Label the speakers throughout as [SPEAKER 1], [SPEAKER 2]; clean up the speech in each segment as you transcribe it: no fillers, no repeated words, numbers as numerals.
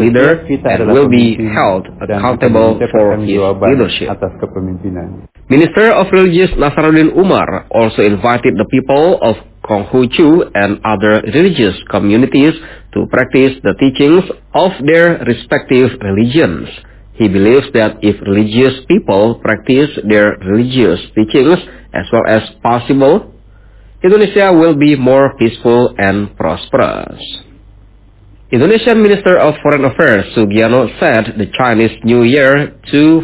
[SPEAKER 1] leader and will be held accountable for his leadership. Minister of Religious Nasaruddin Umar also invited the people of Konghucu and other religious communities to practice the teachings of their respective religions. He believes that if religious people practice their religious teachings as well as possible, Indonesia will be more peaceful and prosperous. Indonesian Minister of Foreign Affairs Sugiarno said the Chinese New Year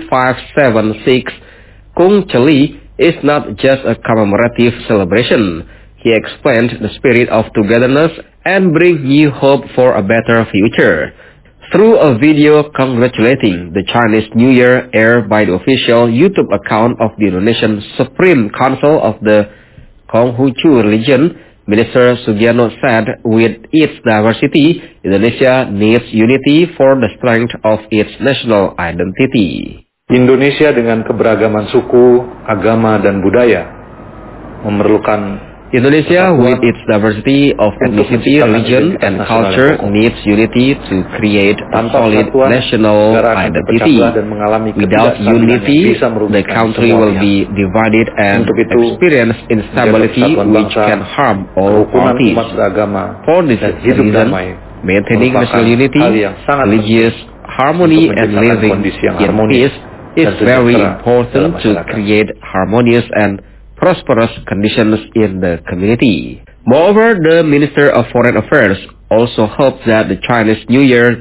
[SPEAKER 1] 2576 Kung Cheli is not just a commemorative celebration. He explained the spirit of togetherness and bring new hope for a better future. Through a video congratulating the Chinese New Year aired by the official YouTube account of the Indonesian Supreme Council of the Konghucu religion, Minister Sugiarno said with its diversity, Indonesia needs unity for the strength of its national identity.
[SPEAKER 2] Indonesia dengan keberagaman suku, agama, dan budaya memerlukan
[SPEAKER 1] Indonesia, with its diversity of ethnicity, religion, and culture, needs unity to create a solid national identity. Without unity, the country will be divided and experience instability which can harm all parties. For this reason, maintaining national unity, religious harmony, and living in peace is very important to create harmonious and prosperous conditions in the community. Moreover, the Minister of Foreign Affairs also hopes that the Chinese New Year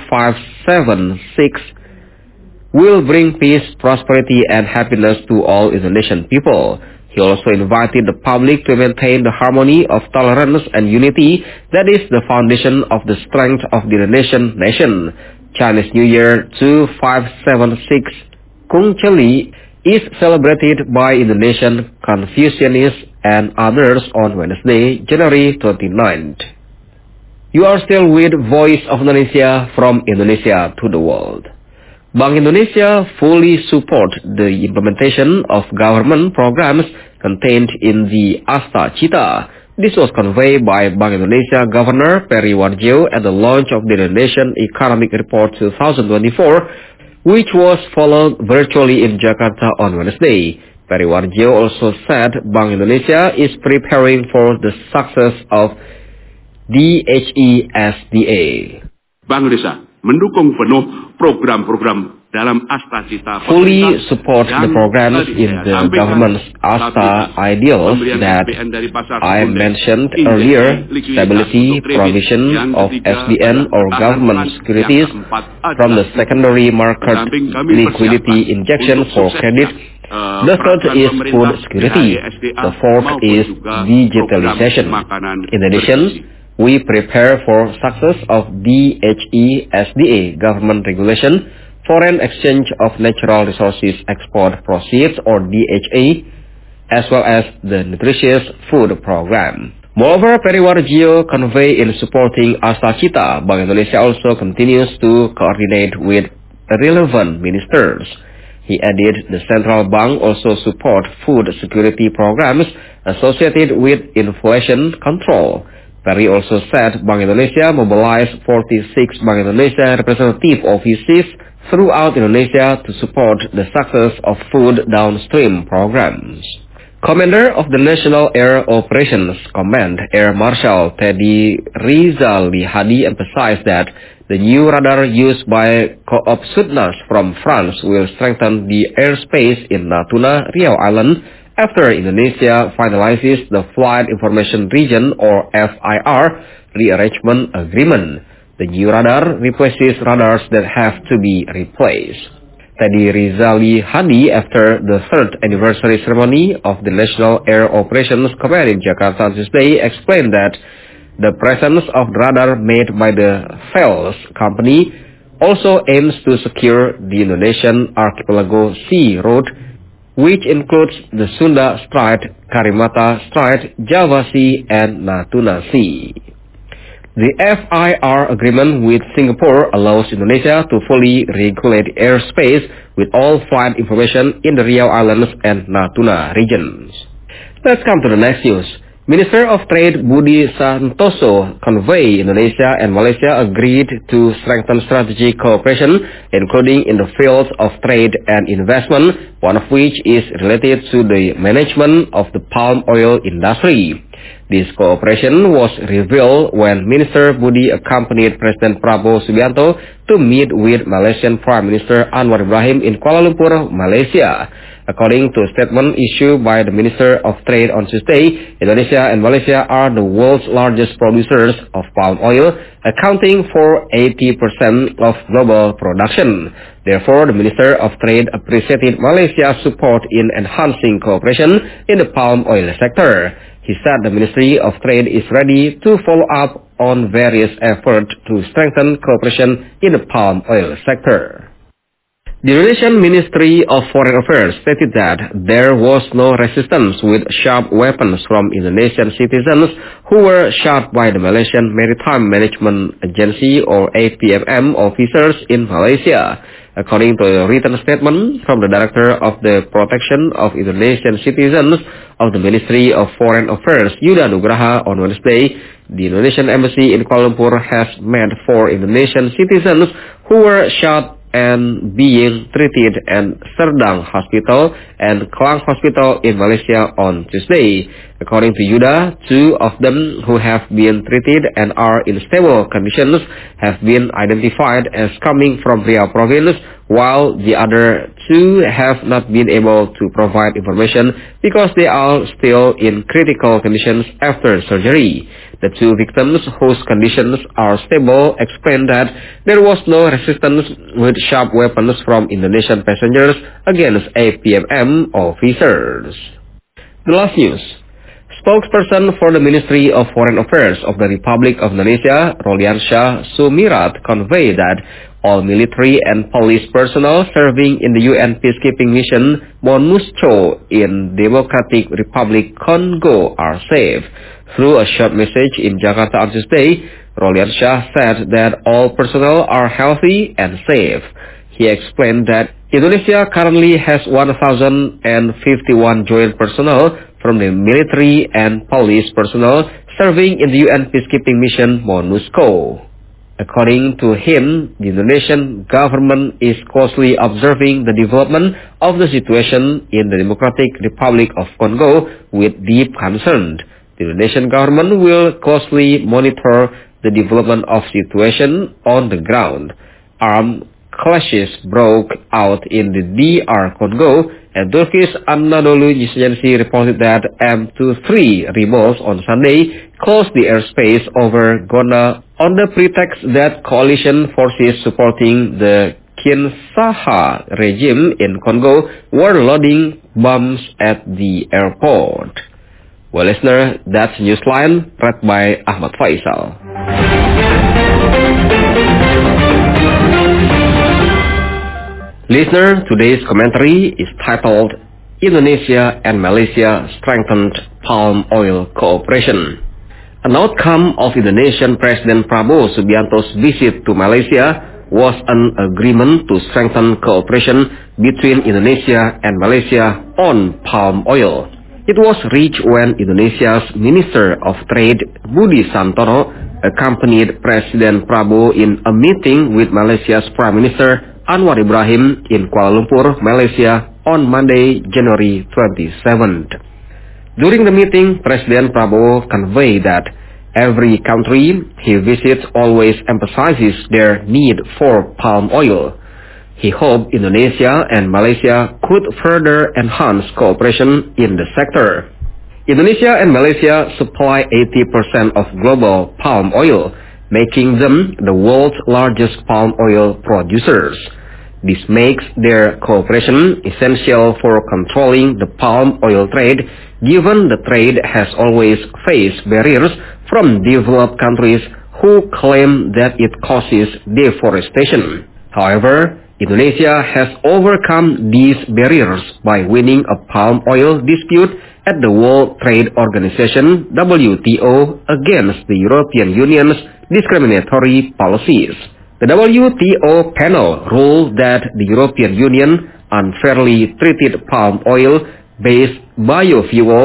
[SPEAKER 1] 2576 will bring peace, prosperity, and happiness to all Indonesian people. He also invited the public to maintain the harmony of tolerance and unity that is the foundation of the strength of the Indonesian nation. Chinese New Year 2576 Kung Cheli is celebrated by Indonesian Confucianists and others on Wednesday, January 29th. You are still with Voice of Indonesia from Indonesia to the world. Bank Indonesia fully supports the implementation of government programs contained in the Asta Cita. This was conveyed by Bank Indonesia Governor Peri Warjio at the launch of the Indonesian Economic Report 2024, which was followed virtually in Jakarta on Wednesday. Peri Warjio also said Bank Indonesia is preparing for the success of DHESDA.
[SPEAKER 3] Bank Indonesia mendukung penuh program-program dalam Asta Cita
[SPEAKER 1] fully support the programs in the government's Asta ideals that I mentioned earlier, stability, provision of SBN or government securities from the secondary market, liquidity injection for credit. The third is food security. The fourth is digitalization. In addition, we prepare for success of DHESDA government regulation, Foreign Exchange of Natural Resources Export Proceeds or DHA, as well as the Nutritious Food Program. Moreover, Peri Warjio convey in supporting Asta Cita, Bank Indonesia also continues to coordinate with relevant ministers. He added the central bank also support food security programs associated with inflation control. Peri also said Bank Indonesia mobilized 46 Bank Indonesia representative offices throughout Indonesia to support the success of food downstream programs. Commander of the National Air Operations Command, Air Marshal Teddy Rizali Hadi emphasized that the new radar used by Co-op Sudnas from France will strengthen the airspace in Natuna, Riau Island, after Indonesia finalizes the Flight Information Region or FIR rearrangement agreement. The new radar replaces radars that have to be replaced. Teddy Rizali Hadi, after the third anniversary ceremony of the National Air Operations Command in Jakarta Tuesday, explained that the presence of radar made by the Thales company also aims to secure the Indonesian Archipelago Sea route, which includes the Sunda Strait, Karimata Strait, Java Sea, and Natuna Sea. The FIR agreement with Singapore allows Indonesia to fully regulate airspace with all flight information in the Riau Islands and Natuna regions. Let's come to the next news. Minister of Trade Budi Santoso conveyed Indonesia and Malaysia agreed to strengthen strategic cooperation, including in the fields of trade and investment, one of which is related to the management of the palm oil industry. This cooperation was revealed when Minister Budi accompanied President Prabowo Subianto to meet with Malaysian Prime Minister Anwar Ibrahim in Kuala Lumpur, Malaysia. According to a statement issued by the Minister of Trade on Tuesday, Indonesia and Malaysia are the world's largest producers of palm oil, accounting for 80% of global production. Therefore, the Minister of Trade appreciated Malaysia's support in enhancing cooperation in the palm oil sector. He said the Ministry of Trade is ready to follow up on various efforts to strengthen cooperation in the palm oil sector. The Indonesian Ministry of Foreign Affairs stated that there was no resistance with sharp weapons from Indonesian citizens who were shot by the Malaysian Maritime Management Agency or APMM officers in Malaysia. According to a written statement from the Director of the Protection of Indonesian Citizens of the Ministry of Foreign Affairs, Yuda Nugraha, on Wednesday, the Indonesian Embassy in Kuala Lumpur has met 4 Indonesian citizens who were shot and being treated at Serdang Hospital and Klang Hospital in Malaysia on Tuesday. According to Yuda, 2 of them who have been treated and are in stable conditions have been identified as coming from Riau province, while the other 2 have not been able to provide information because they are still in critical conditions after surgery. The 2 victims whose conditions are stable explained that there was no resistance with sharp weapons from Indonesian passengers against APMM officers. The last news. Spokesperson for the Ministry of Foreign Affairs of the Republic of Indonesia, Roliansyah Sumirat, conveyed that all military and police personnel serving in the UN peacekeeping mission MONUSCO in Democratic Republic Congo are safe. Through a short message in Jakarta on Tuesday, Roliansyah said that all personnel are healthy and safe. He explained that Indonesia currently has 1,051 joint personnel from the military and police personnel serving in the UN peacekeeping mission MONUSCO. According to him, the Indonesian government is closely observing the development of the situation in the Democratic Republic of Congo with deep concern. The Indonesian government will closely monitor the development of situation on the ground. Armed clashes broke out in the DR Congo, and Turkish Anadolu News Agency reported that M23 rebels on Sunday closed the airspace over Gona on the pretext that coalition forces supporting the Kinshasa regime in Congo were loading bombs at the airport. Well, listener, that's Newsline, read by Ahmad Faisal. Listener, today's commentary is titled, Indonesia and Malaysia Strengthened Palm Oil Cooperation. An outcome of Indonesian President Prabowo Subianto's visit to Malaysia was an agreement to strengthen cooperation between Indonesia and Malaysia on palm oil. It was reached when Indonesia's Minister of Trade Budi Santoso accompanied President Prabowo in a meeting with Malaysia's Prime Minister Anwar Ibrahim in Kuala Lumpur, Malaysia on Monday, January 27th. During the meeting, President Prabowo conveyed that every country he visits always emphasizes their need for palm oil. He hoped Indonesia and Malaysia could further enhance cooperation in the sector. Indonesia and Malaysia supply 80% of global palm oil, making them the world's largest palm oil producers. This makes their cooperation essential for controlling the palm oil trade, given the trade has always faced barriers from developed countries who claim that it causes deforestation. However, Indonesia has overcome these barriers by winning a palm oil dispute at the World Trade Organization (WTO) against the European Union's discriminatory policies. The WTO panel ruled that the European Union unfairly treated palm oil-based biofuels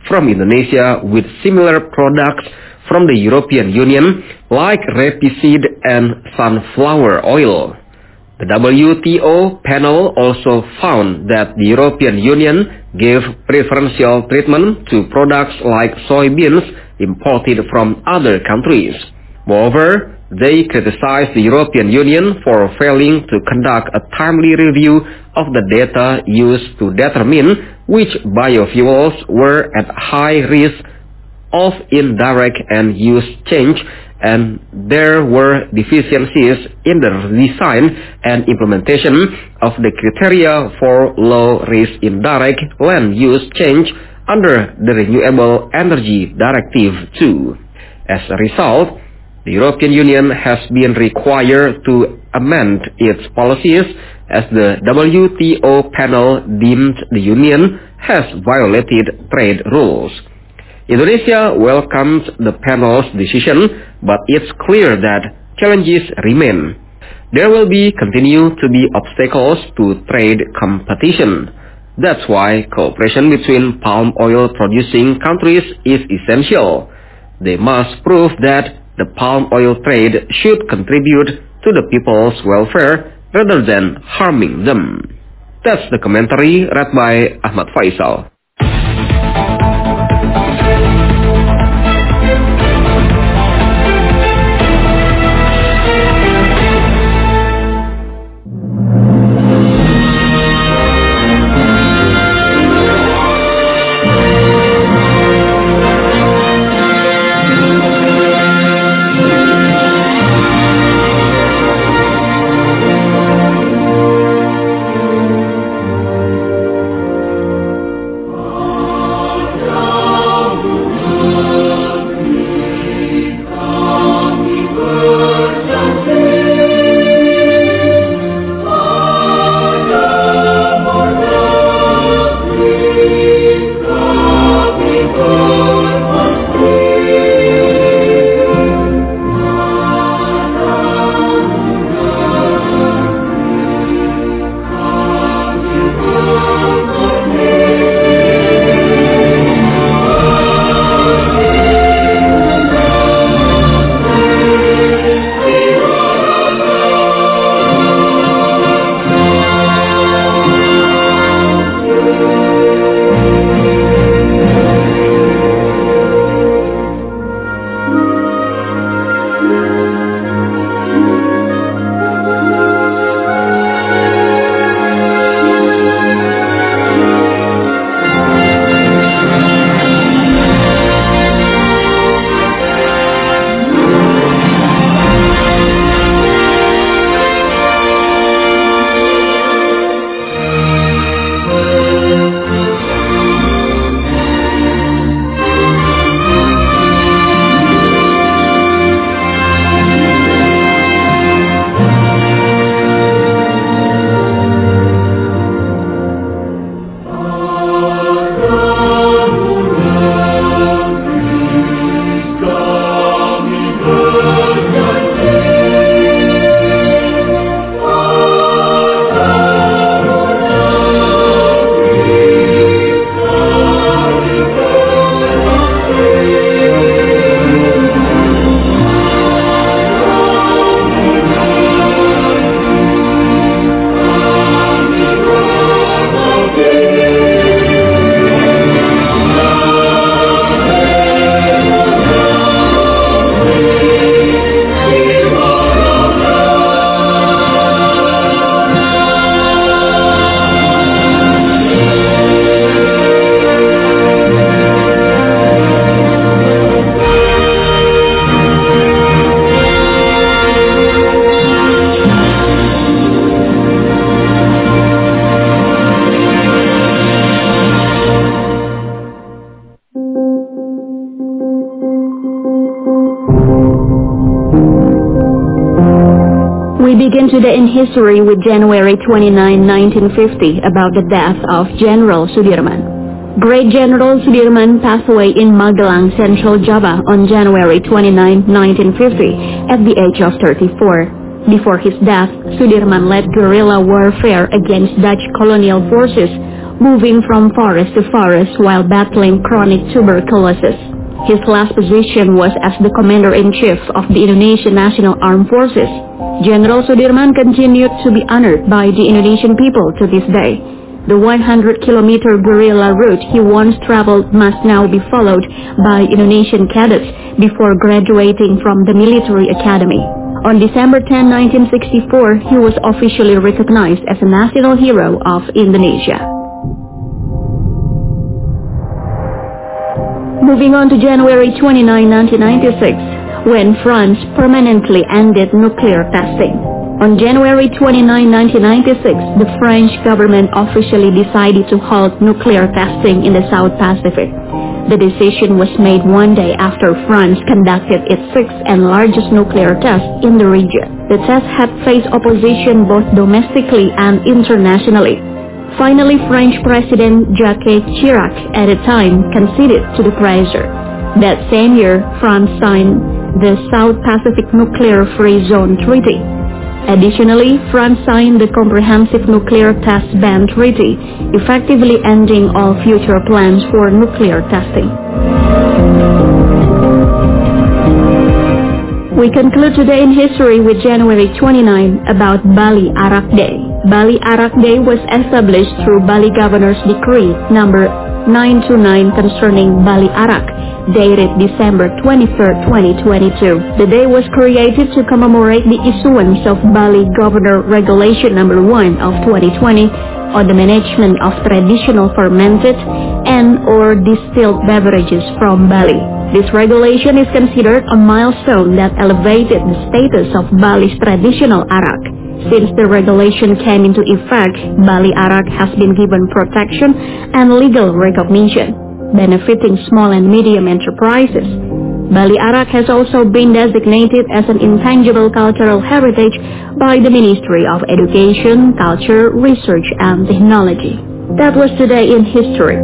[SPEAKER 1] from Indonesia with similar products from the European Union like rapeseed and sunflower oil. The WTO panel also found that the European Union gave preferential treatment to products like soybeans imported from other countries. Moreover, they criticized the European Union for failing to conduct a timely review of the data used to determine which biofuels were at high risk of indirect and use change, and there were deficiencies in the design and implementation of the criteria for low-risk indirect land use change under the Renewable Energy Directive too. As a result, the European Union has been required to amend its policies as the WTO panel deemed the Union has violated trade rules. Indonesia welcomes the panel's decision, but it's clear that challenges remain. There will continue to be obstacles to trade competition. That's why cooperation between palm oil producing countries is essential. They must prove that the palm oil trade should contribute to the people's welfare rather than harming them. That's the commentary read by Ahmad Faisal.
[SPEAKER 4] We begin today in history with January 29, 1950, about the death of General Sudirman. Great General Sudirman passed away in Magelang, Central Java on January 29, 1950, at the age of 34. Before his death, Sudirman led guerrilla warfare against Dutch colonial forces, moving from forest to forest while battling chronic tuberculosis. His last position was as the Commander-in-Chief of the Indonesian National Armed Forces. General Sudirman continued to be honored by the Indonesian people to this day. The 100-kilometer guerrilla route he once traveled must now be followed by Indonesian cadets before graduating from the military academy. On December 10, 1964, he was officially recognized as a national hero of Indonesia. Moving on to January 29, 1996, when France permanently ended nuclear testing. On January 29, 1996, the French government officially decided to halt nuclear testing in the South Pacific. The decision was made one day after France conducted its sixth and largest nuclear test in the region. The test had faced opposition both domestically and internationally. Finally, French President Jacques Chirac at the time conceded to the pressure. That same year, France signed the South Pacific Nuclear Free Zone Treaty. Additionally, France signed the Comprehensive Nuclear Test Ban Treaty, effectively ending all future plans for nuclear testing. We conclude today in history with January 29 about Bali Arak Day. Bali Arak Day was established through Bali Governor's Decree number 929 concerning Bali Arak, dated December 23, 2022. The day was created to commemorate the issuance of Bali Governor Regulation number 1 of 2020 on the management of traditional fermented and/or distilled beverages from Bali. This regulation is considered a milestone that elevated the status of Bali's traditional arak. Since the regulation came into effect, Bali Arak has been given protection and legal recognition, benefiting small and medium enterprises. Bali Arak has also been designated as an intangible cultural heritage by the Ministry of Education, Culture, Research and Technology. That was Today in History.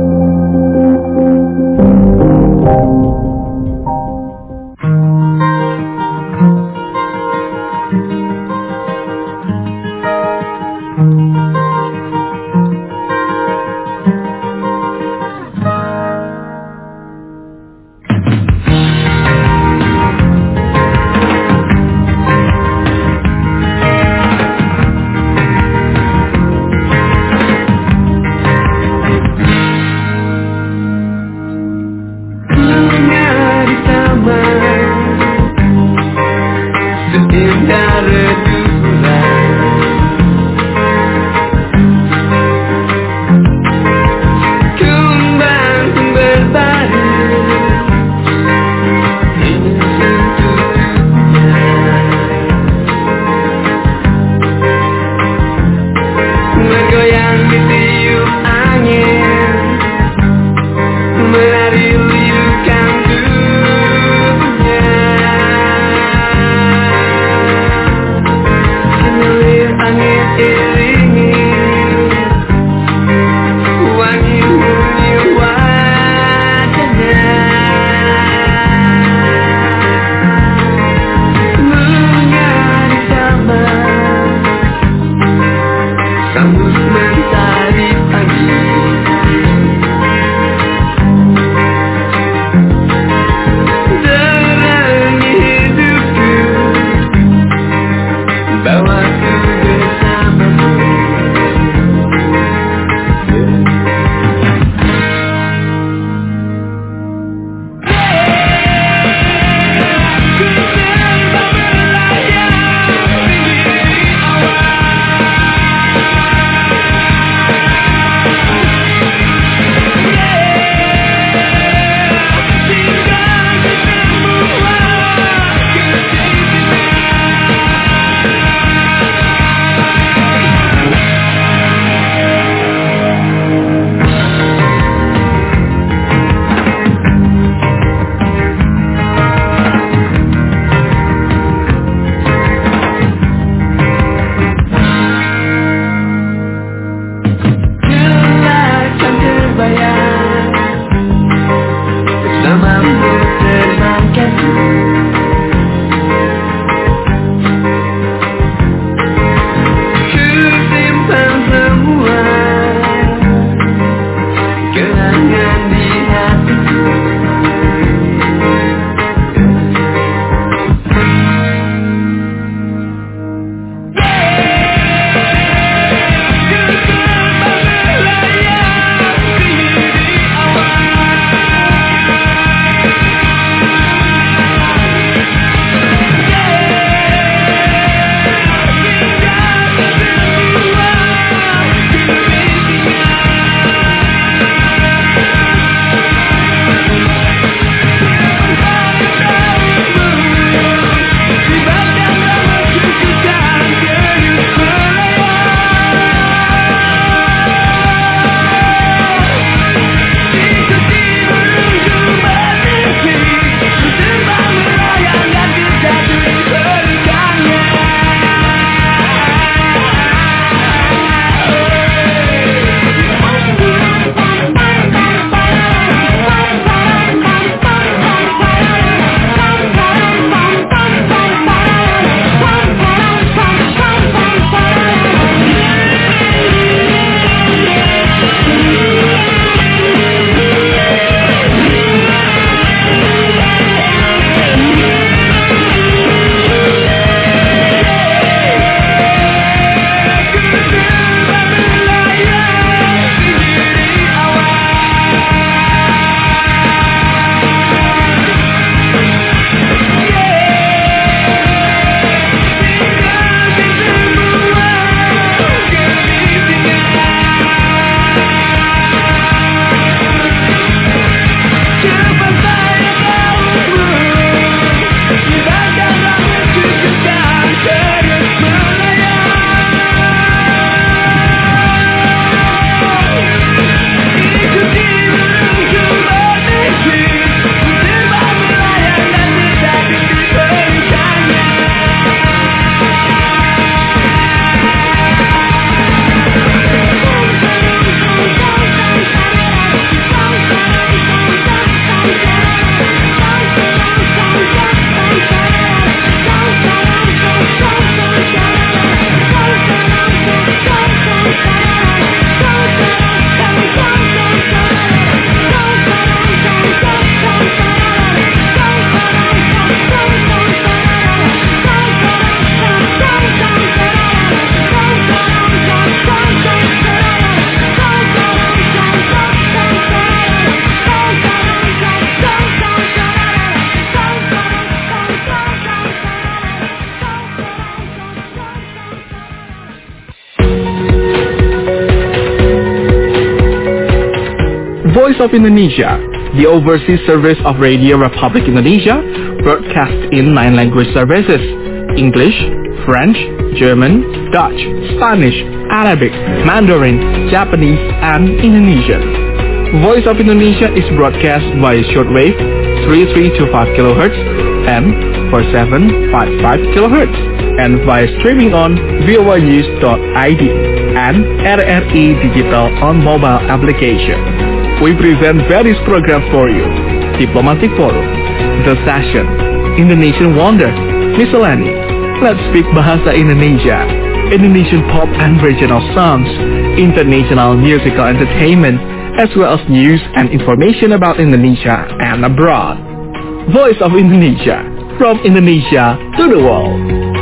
[SPEAKER 5] of Indonesia, the overseas service of Radio Republic Indonesia, broadcasts in 9 language services: English, French, German, Dutch, Spanish, Arabic, Mandarin, Japanese, and Indonesian. Voice of Indonesia is broadcast via shortwave 3325 kHz and 4755 kHz, and via streaming on voanews.id and RRI Digital on mobile application. We present various programs for you: Diplomatic Forum, The Session, Indonesian Wonder, Miscellany, Let's Speak Bahasa Indonesia, Indonesian pop and regional songs, international musical entertainment, as well as news and information about Indonesia and abroad. Voice of Indonesia, from Indonesia to the world.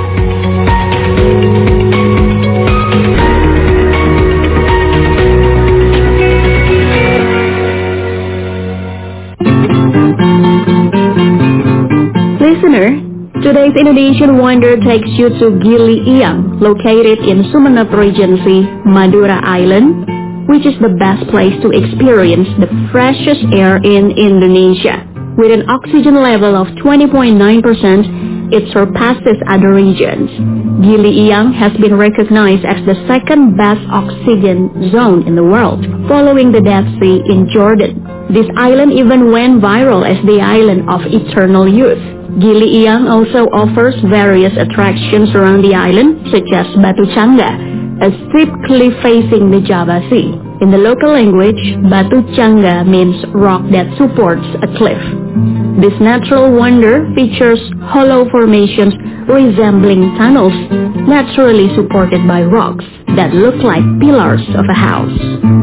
[SPEAKER 4] Listener, today's Indonesian Wonder takes you to Gili Iyang, located in Sumeneb Regency, Madura Island, which is the best place to experience the freshest air in Indonesia. With an oxygen level of 20.9%, it surpasses other regions. Gili Iyang has been recognized as the second best oxygen zone in the world, following the Dead Sea in Jordan. This island even went viral as the island of eternal youth. Gili Iyang also offers various attractions around the island, such as Batu Cangga, a steep cliff facing the Java Sea. In the local language, Batu Cangga means rock that supports a cliff. This natural wonder features hollow formations resembling tunnels, naturally supported by rocks that look like pillars of a house.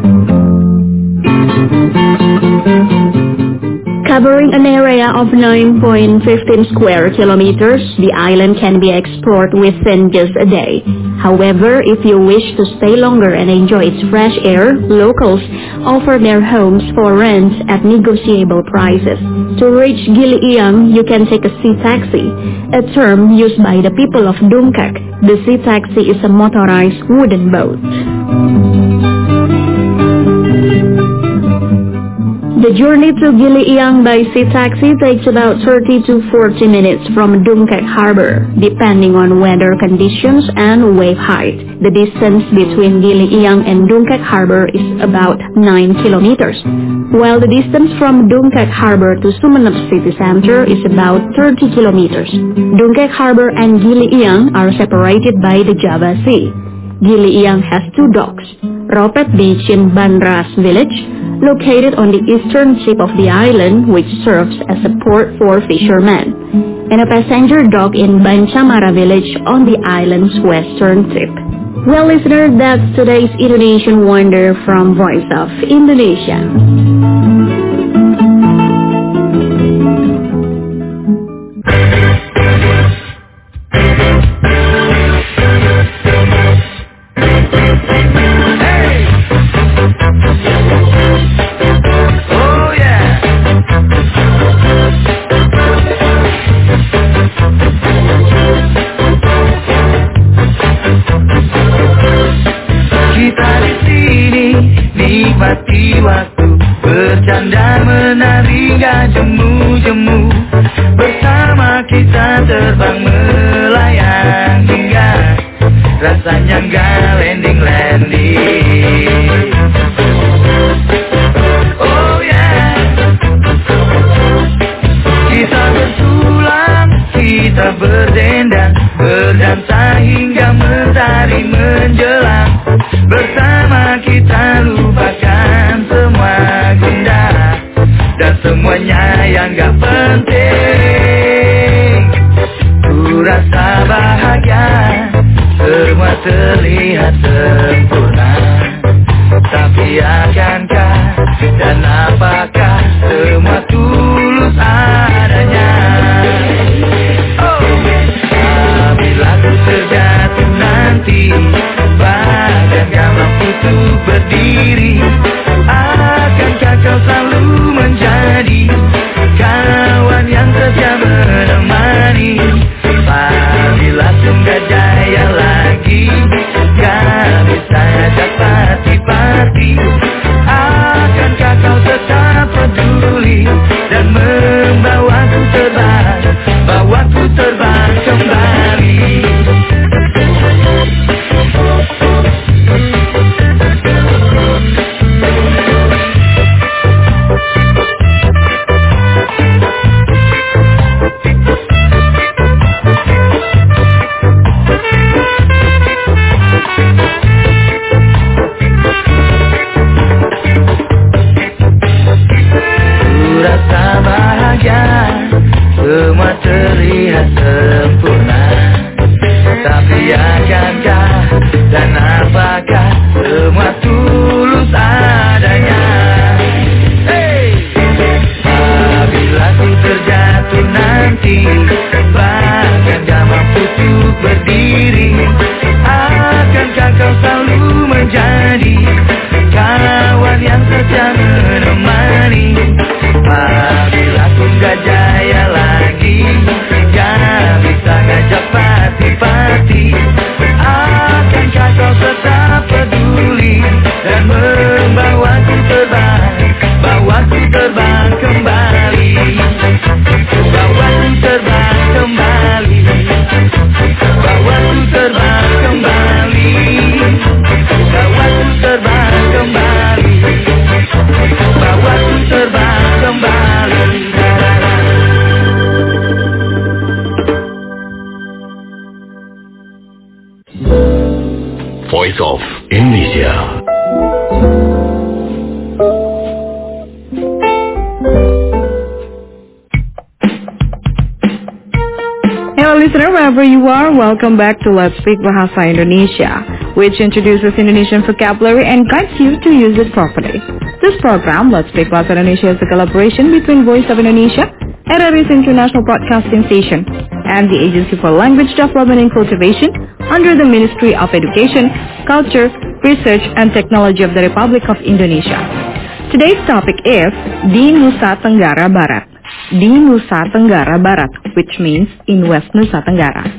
[SPEAKER 4] Covering an area of 9.15 square kilometers, the island can be explored within just a day. However, if you wish to stay longer and enjoy its fresh air, locals offer their homes for rent at negotiable prices. To reach Gili Iyang, you can take a sea taxi, a term used by the people of Dungkak. The sea taxi is a motorized wooden boat. The journey to Gili Iyang by sea taxi takes about 30 to 40 minutes from Dungkak Harbor, depending on weather conditions and wave height. The distance between Gili Iyang and Dungkak Harbor is about 9 kilometers, while the distance from Dungkak Harbor to Sumeneb city center is about 30 kilometers. Dungkak Harbor and Gili Iyang are separated by the Java Sea. Gili Iyang has 2 docks: Ropet Beach in Bandras Village, located on the eastern tip of the island, which serves as a port for fishermen, and a passenger dock in Bancamara Village on the island's western tip. Well, listener, that's today's Indonesian Wonder from Voice of Indonesia.
[SPEAKER 6] Waktu bercanda menari gak jemu-jemu, bersama kita terbang melayang hingga rasanya gak landing-landing. Oh yeah, kita bertulang, kita berdendang, berdansa hingga mentari menjelang. Bersama kita lupakan semua gundah dan semuanya yang gak penting. Ku rasa bahagia, semua terlihat sempurna. Tapi akankah dan apakah semua tulus adanya? Oh, bila ku terjatuh nanti, bagaimana mampu untuk berdiri? Akankah kau selalu menjadi kawan yang setia menemani? Bila gak jaya lagi, gak bisa ajak parti-parti, akankah kau tetap
[SPEAKER 7] voice of Indonesia.
[SPEAKER 8] Hello listener, wherever you are, welcome back to Let's Speak Bahasa Indonesia, which introduces Indonesian vocabulary and guides you to use it properly. This program, Let's Speak Bahasa Indonesia, is a collaboration between Voice of Indonesia, RRI's International Broadcasting Station, and the Agency for Language Development and Cultivation under the Ministry of Education, Culture, Research, and Technology of the Republic of Indonesia. Today's topic is Di Nusa Tenggara Barat. Di Nusa Tenggara Barat, which means in West Nusa Tenggara.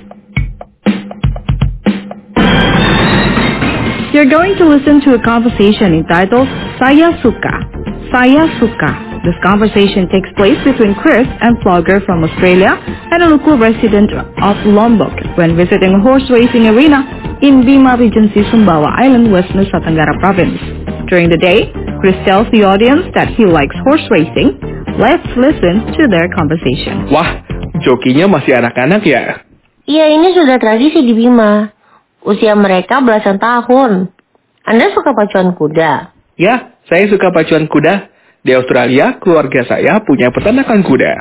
[SPEAKER 8] You're going to listen to a conversation entitled Saya Suka. Saya Suka. This conversation takes place between Chris and vlogger from Australia and a local resident of Lombok when visiting a horse racing arena in Bima Regency, Sumbawa Island, West Nusa Tenggara Province. During the day, Chris tells the audience that he likes horse racing. Let's listen to their conversation.
[SPEAKER 5] Wah, jokinya masih anak-anak ya?
[SPEAKER 9] Iya, ini sudah tradisi di Bima. Usia mereka belasan tahun. Anda suka pacuan kuda?
[SPEAKER 5] Ya, saya suka pacuan kuda. Di Australia, keluarga saya punya peternakan kuda.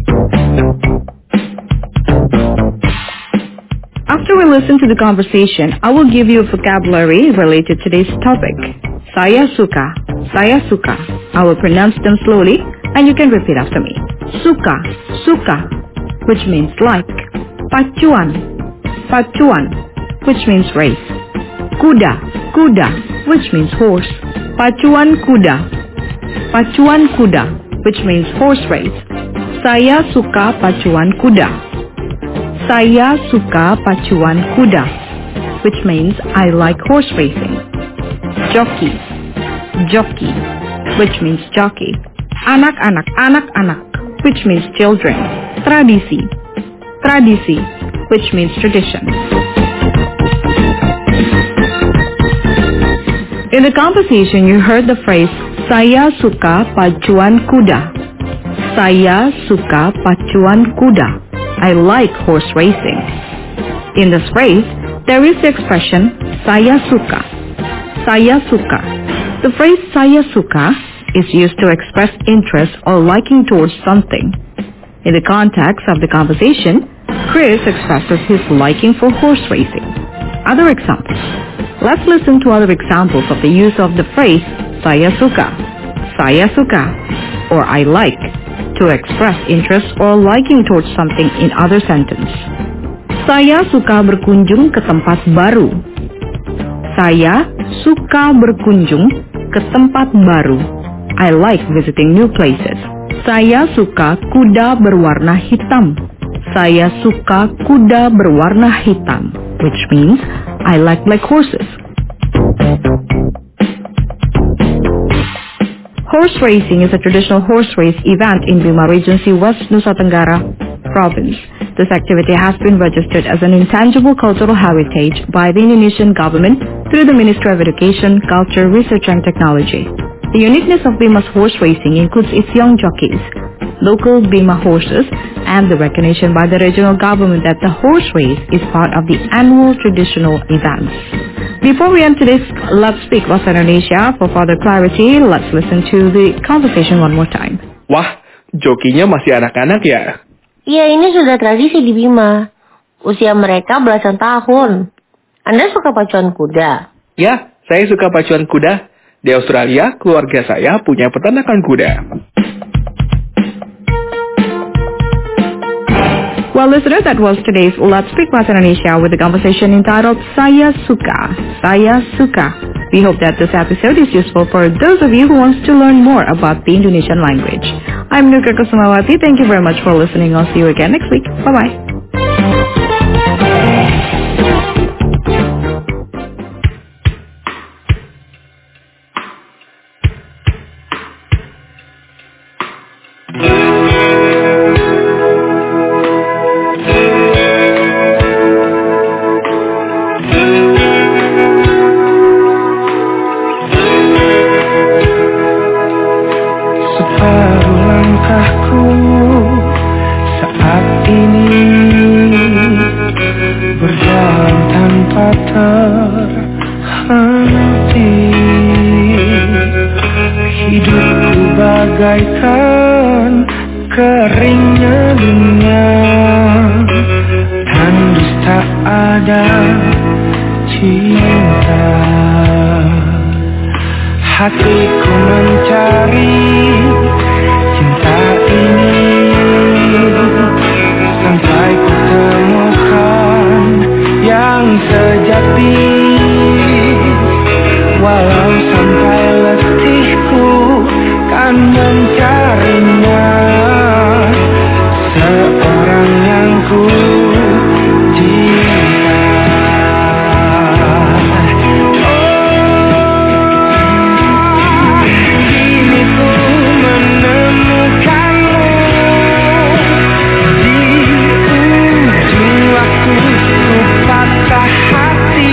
[SPEAKER 8] After we listen to the conversation, I will give you a vocabulary related to today's topic. Saya suka. Saya suka. I will pronounce them slowly and you can repeat after me. Suka. Suka, which means like. Pacuan. Pacuan, which means race. Kuda. Kuda, which means horse. Pacuan kuda. Pacuan kuda, which means horse race. Saya suka pacuan kuda. Saya suka pacuan kuda, which means I like horse racing. Jockey. Jockey, which means jockey. Anak-anak, anak-anak, which means children. Tradisi. Tradisi, which means tradition. In the conversation, you heard the phrase, Saya suka pacuan kuda. Saya suka pacuan kuda. I like horse racing. In this phrase, there is the expression, Saya suka. Saya suka. The phrase Saya suka is used to express interest or liking towards something. In the context of the conversation, Chris expresses his liking for horse racing. Other examples. Let's listen to other examples of the use of the phrase Saya suka, saya suka, or I like, to express interest or liking towards something in other sentence. Saya suka berkunjung ke tempat baru. Saya suka berkunjung ke tempat baru. I like visiting new places. Saya suka kuda berwarna hitam. Saya suka kuda berwarna hitam, which means I like black horses. Horse racing is a traditional horse race event in Bima Regency, West Nusa Tenggara Province. This activity has been registered as an intangible cultural heritage by the Indonesian government through the Ministry of Education, Culture, Research and Technology. The uniqueness of Bima's horse racing includes its young jockeys, local Bima horses, and the recognition by the regional government that the horse race is part of the annual traditional events. Before we end today's Let's Speak Bahasa Indonesia, for further clarity, let's listen to the conversation one more time.
[SPEAKER 5] Wah, jokinya masih anak-anak ya?
[SPEAKER 9] Iya, ini sudah tradisi di Bima. Usia mereka belasan tahun. Anda suka pacuan kuda?
[SPEAKER 5] Ya, saya suka pacuan kuda. Di Australia, keluarga saya punya peternakan kuda.
[SPEAKER 8] Well, listeners, that was today's Let's Speak Bahasa Indonesia with the conversation entitled Saya Suka. Saya Suka. We hope that this episode is useful for those of you who want to learn more about the Indonesian language. I'm Nuka Kusumawati. Thank you very much for listening. I'll see you again next week. Bye-bye.
[SPEAKER 6] Separuh langkahku saat ini bagaikan keringnya dunia, tandus tak ada cinta. Hatiku mencari cinta ini sampai ku temukan yang sejati. Walau sampai letihku kan mencarinya, seorang yang ku cinta. Kini ku menemukanmu di ujung waktu, ku patah hati.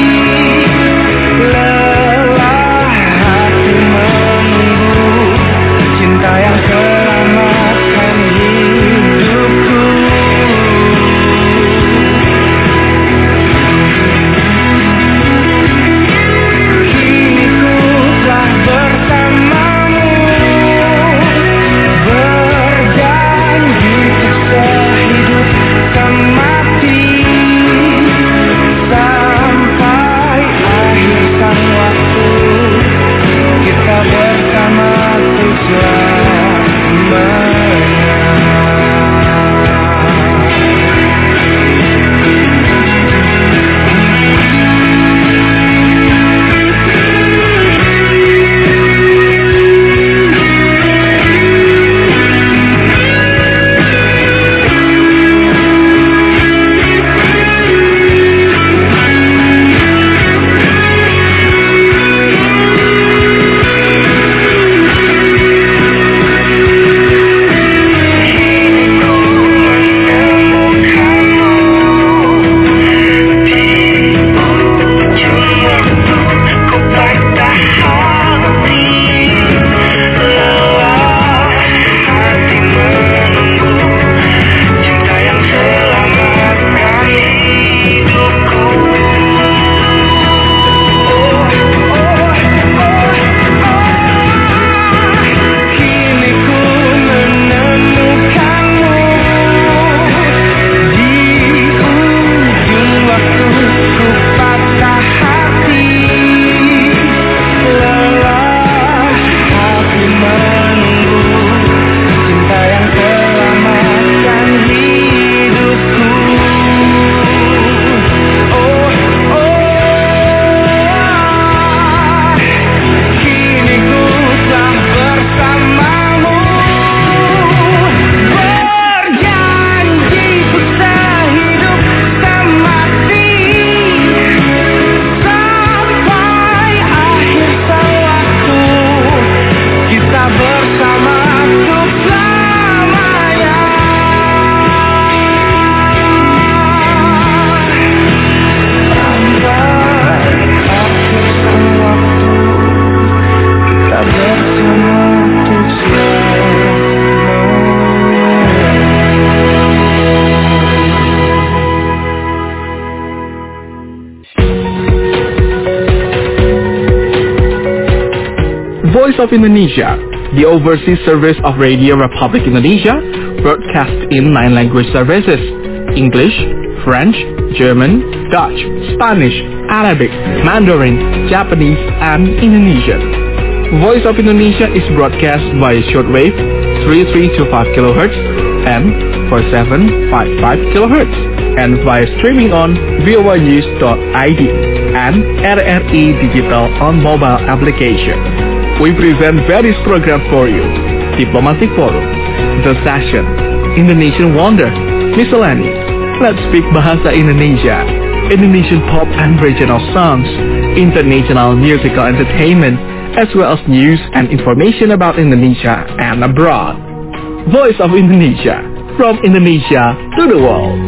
[SPEAKER 5] Voice of Indonesia, the overseas service of Radio Republic Indonesia, broadcast in 9 language services: English, French, German, Dutch, Spanish, Arabic, Mandarin, Japanese, and Indonesian. Voice of Indonesia is broadcast via shortwave 3325 kHz and 4755 kHz, and via streaming on voanews.id and RRI Digital on mobile application. We present various programs for you: Diplomatic Forum, The Session, Indonesian Wonder, Miscellany, Let's Speak Bahasa Indonesia, Indonesian pop and regional songs, international musical entertainment, as well as news and information about Indonesia and abroad. Voice of Indonesia, from Indonesia to the world.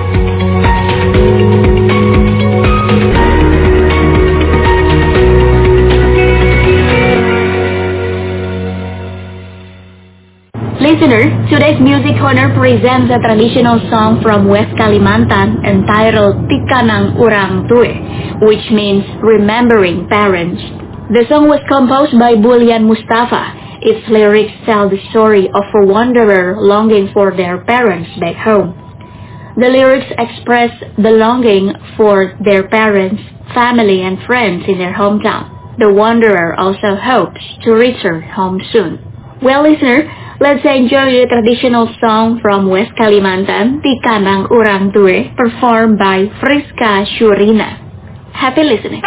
[SPEAKER 4] Listener, today's Music Corner presents a traditional song from West Kalimantan entitled Tikanang Urang Tue, which means remembering parents. The song was composed by Bulian Mustafa Its lyrics tell the story of a wanderer longing for their parents back home. The lyrics express the longing for their parents, family, and friends in their hometown. The wanderer also hopes to return home soon. Well, listener, let's enjoy the traditional song from West Kalimantan, Tikanang Urang Tue, performed by Friska Shurina. Happy listening.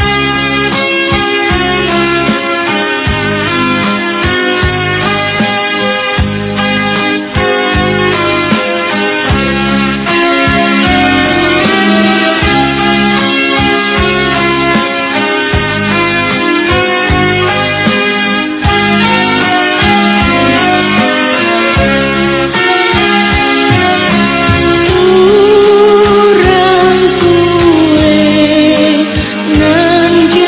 [SPEAKER 6] Urang tue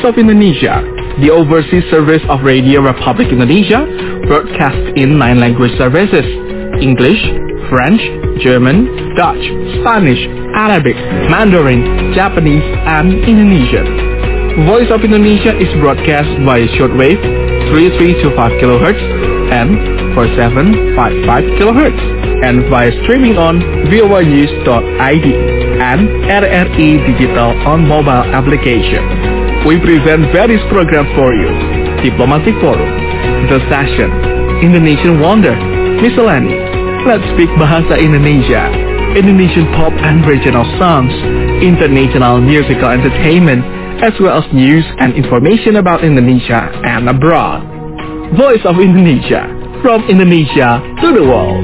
[SPEAKER 5] of Indonesia, the overseas service of Radio Republic Indonesia, broadcasts in 9 language services: English, French, German, Dutch, Spanish, Arabic, Mandarin, Japanese, and Indonesian. Voice of Indonesia is broadcast via shortwave 3325 kHz and 4755 kHz, and via streaming on voanews.id and RRI Digital on mobile application. We present various programs for you: Diplomatic Forum, The Session, Indonesian Wonder, Miscellany, Let's Speak Bahasa Indonesia, Indonesian pop and regional songs, international musical entertainment, as well as news and information about Indonesia and abroad. Voice of Indonesia, from Indonesia to the world.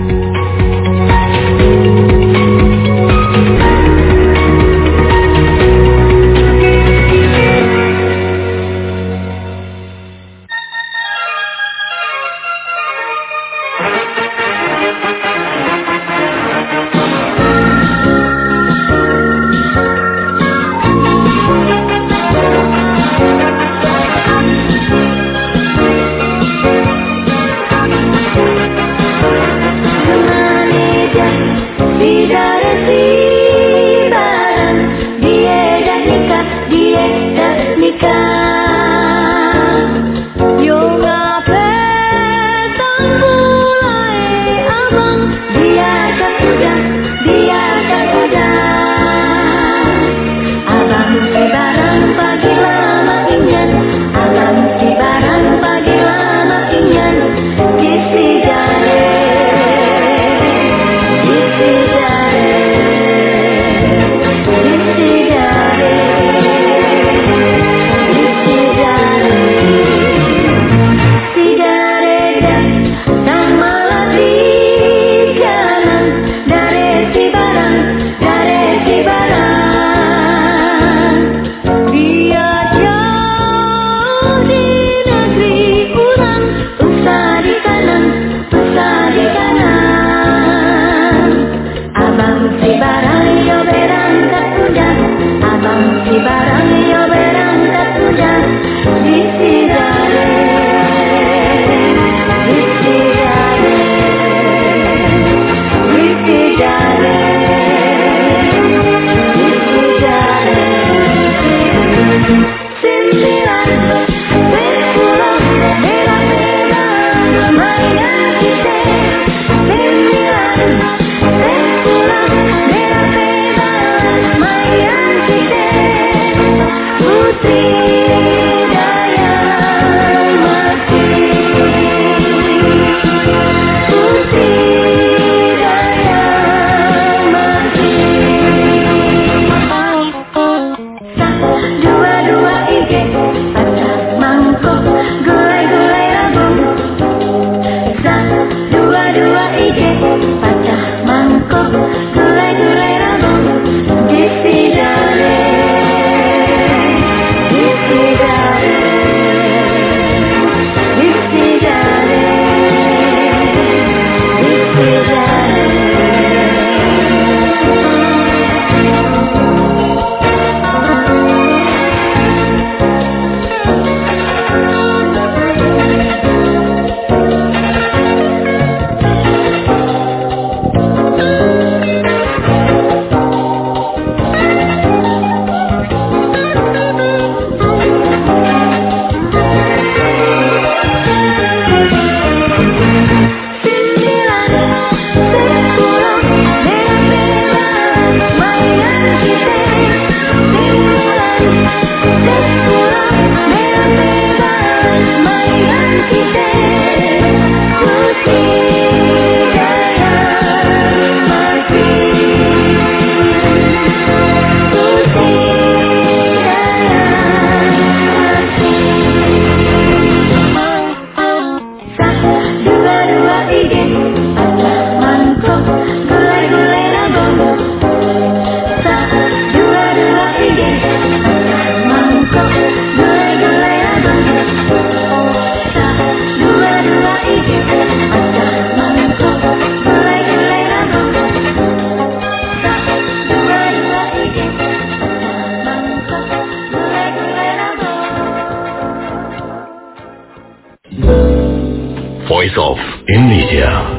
[SPEAKER 7] Voice of Indonesia.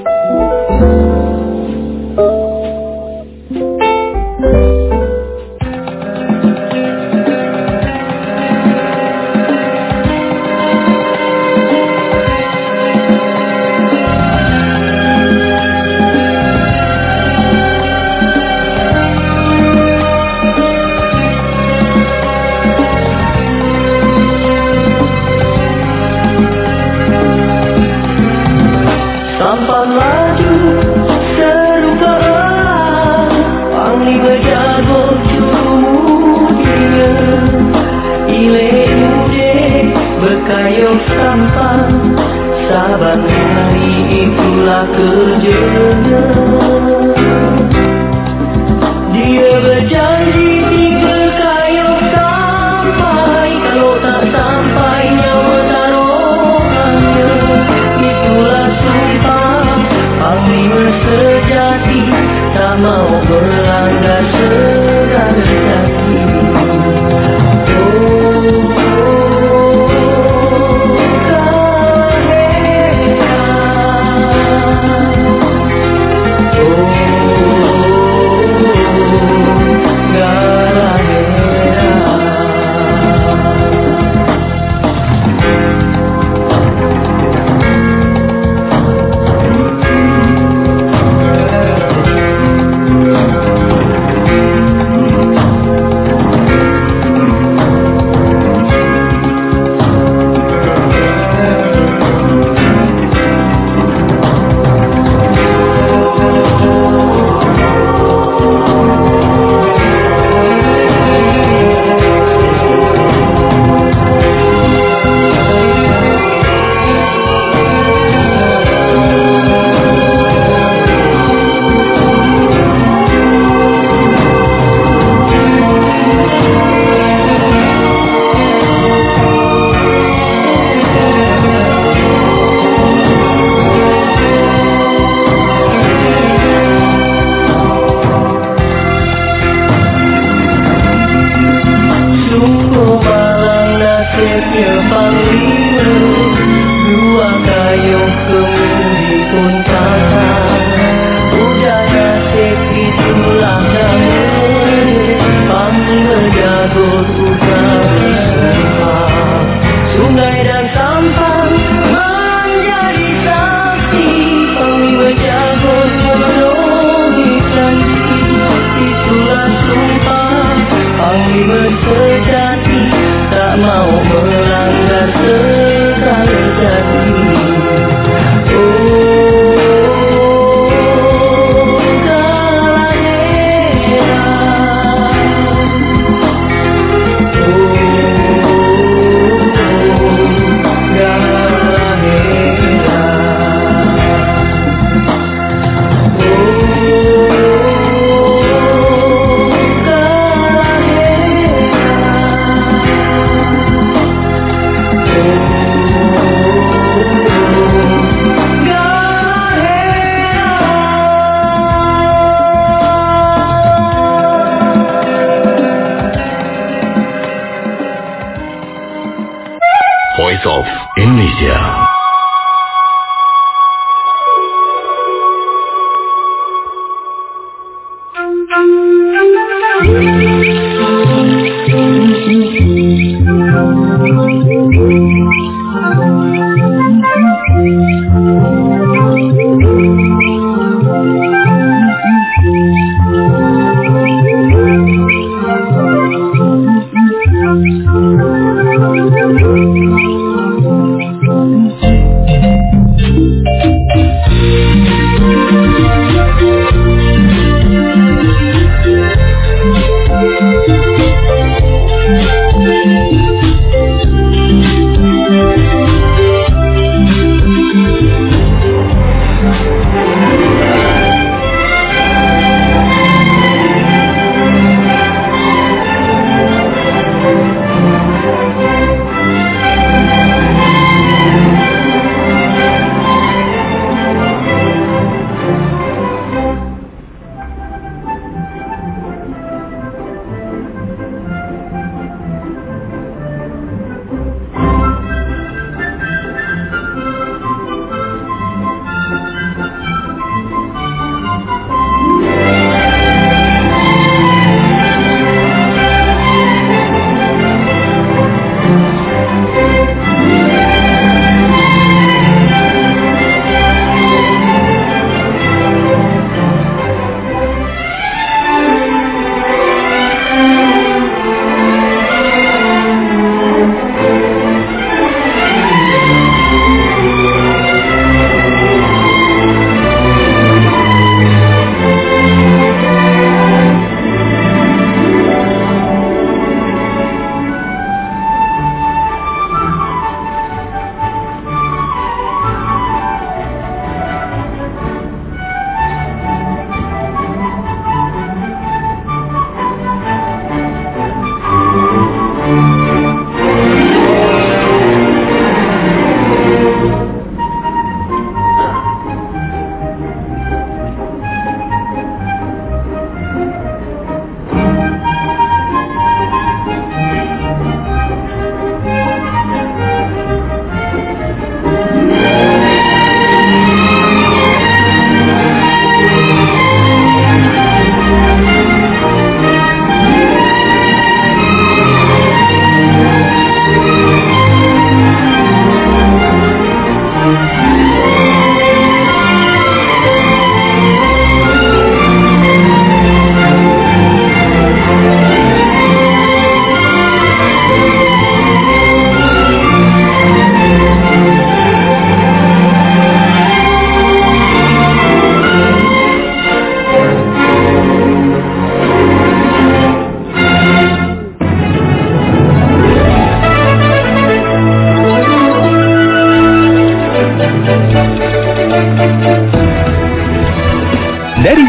[SPEAKER 7] Voice of Indonesia.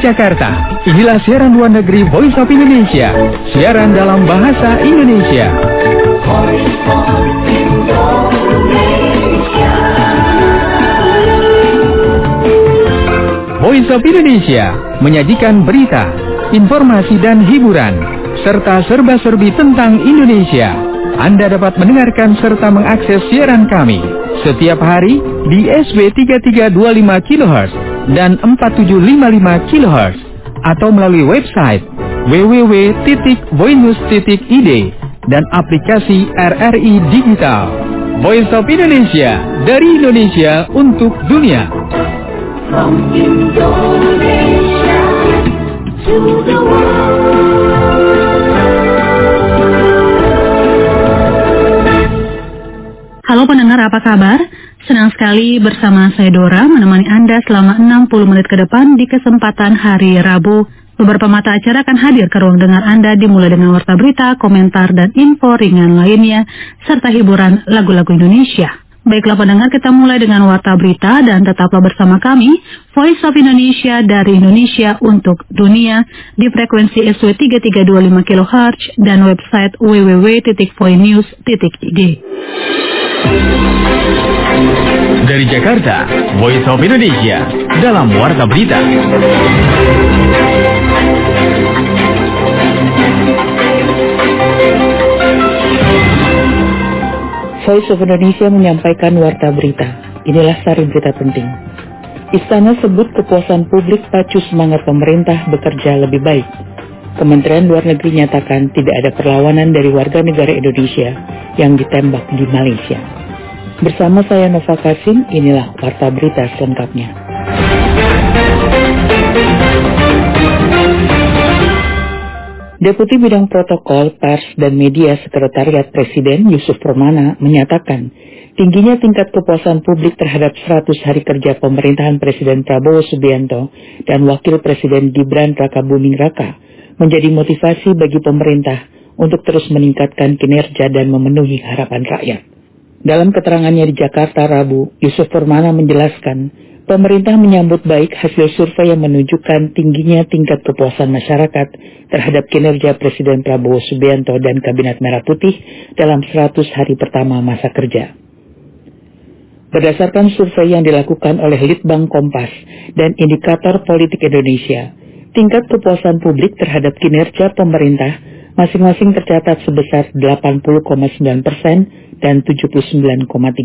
[SPEAKER 10] Jakarta, inilah siaran luar negeri Voice of Indonesia, siaran dalam bahasa Indonesia. Voice of Indonesia menyajikan berita, informasi dan hiburan, serta serba-serbi tentang Indonesia. Anda dapat mendengarkan serta mengakses siaran kami setiap hari di SW 3325 kHz dan 4755 kHz atau melalui website www.voinews.id dan aplikasi RRI Digital. Voice of Indonesia, dari Indonesia untuk dunia. From Indonesia to the world.
[SPEAKER 11] Halo pendengar, apa kabar? Senang sekali bersama saya Dora menemani Anda selama 60 menit ke depan di kesempatan hari Rabu. Beberapa mata acara akan hadir ke ruang dengar Anda dimulai dengan warta berita, komentar, dan info ringan lainnya, serta hiburan lagu-lagu Indonesia. Baiklah pendengar, kita mulai dengan warta berita dan tetaplah bersama kami, Voice of Indonesia dari Indonesia untuk dunia di frekuensi SW 3325 kHz dan website www.voinews.id.
[SPEAKER 10] Dari Jakarta, Voice of Indonesia dalam warta berita.
[SPEAKER 12] Voice of Indonesia menyampaikan warta berita. Inilah sari berita penting. Istana sebut kepuasan publik pacu semangat pemerintah bekerja lebih baik. Kementerian Luar Negeri nyatakan tidak ada perlawanan dari warga negara Indonesia yang ditembak di Malaysia. Bersama saya Nova Kasim, inilah warta berita selengkapnya. Deputi Bidang Protokol, Pers, dan Media Sekretariat Presiden Yusuf Permana menyatakan tingginya tingkat kepuasan publik terhadap 100 hari kerja pemerintahan Presiden Prabowo Subianto dan Wakil Presiden Gibran Rakabuming Raka menjadi motivasi bagi pemerintah untuk terus meningkatkan kinerja dan memenuhi harapan rakyat. Dalam keterangannya di Jakarta Rabu, Yusuf Permana menjelaskan pemerintah menyambut baik hasil survei yang menunjukkan tingginya tingkat kepuasan masyarakat terhadap kinerja Presiden Prabowo Subianto dan Kabinet Merah Putih dalam 100 hari pertama masa kerja. Berdasarkan survei yang dilakukan oleh Litbang Kompas dan Indikator Politik Indonesia, tingkat kepuasan publik terhadap kinerja pemerintah masing-masing tercatat sebesar 80,9% dan 79,3%.